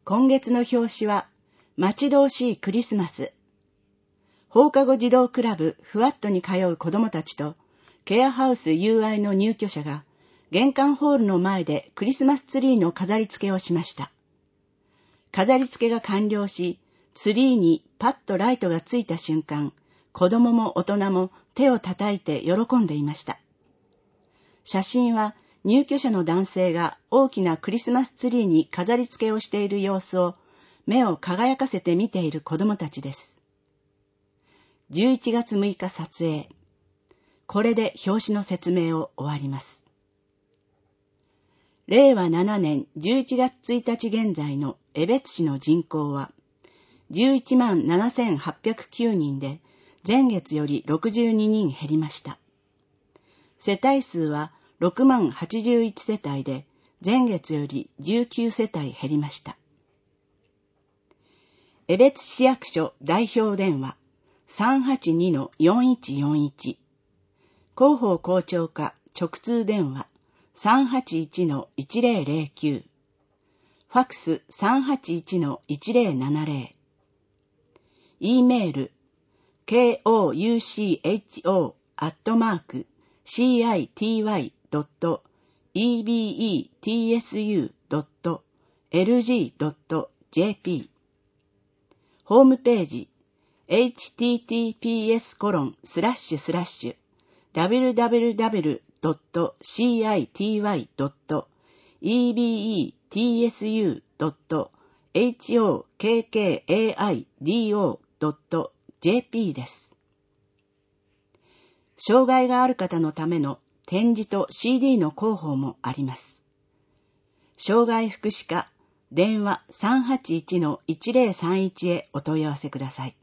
今月の表紙は、待ち遠しいクリスマス。放課後児童クラブふわっとに通う子どもたちと、ケアハウス友愛の入居者が、玄関ホールの前でクリスマスツリーの飾り付けをしました。飾り付けが完了し、ツリーにパッとライトがついた瞬間、子供も大人も手を叩いて喜んでいました。写真は入居者の男性が大きなクリスマスツリーに飾り付けをしている様子を目を輝かせて見ている子供たちです。11月6日撮影。これで表紙の説明を終わります。令和7年11月1日現在の江別市の人口は117,809人で前月より62人減りました。世帯数は60,081世帯で前月より19世帯減りました。江別市役所代表電話 382-4141 広報校長課直通電話 381-1009 ファックス 381-1070 E メール koucho@city.ebetsu.lg.jp ホームページ https://www.city.ebetsu.hokkaido.jp です。障害がある方のための展示と CD の広報もあります。障害福祉課電話 381-1031 へお問い合わせください。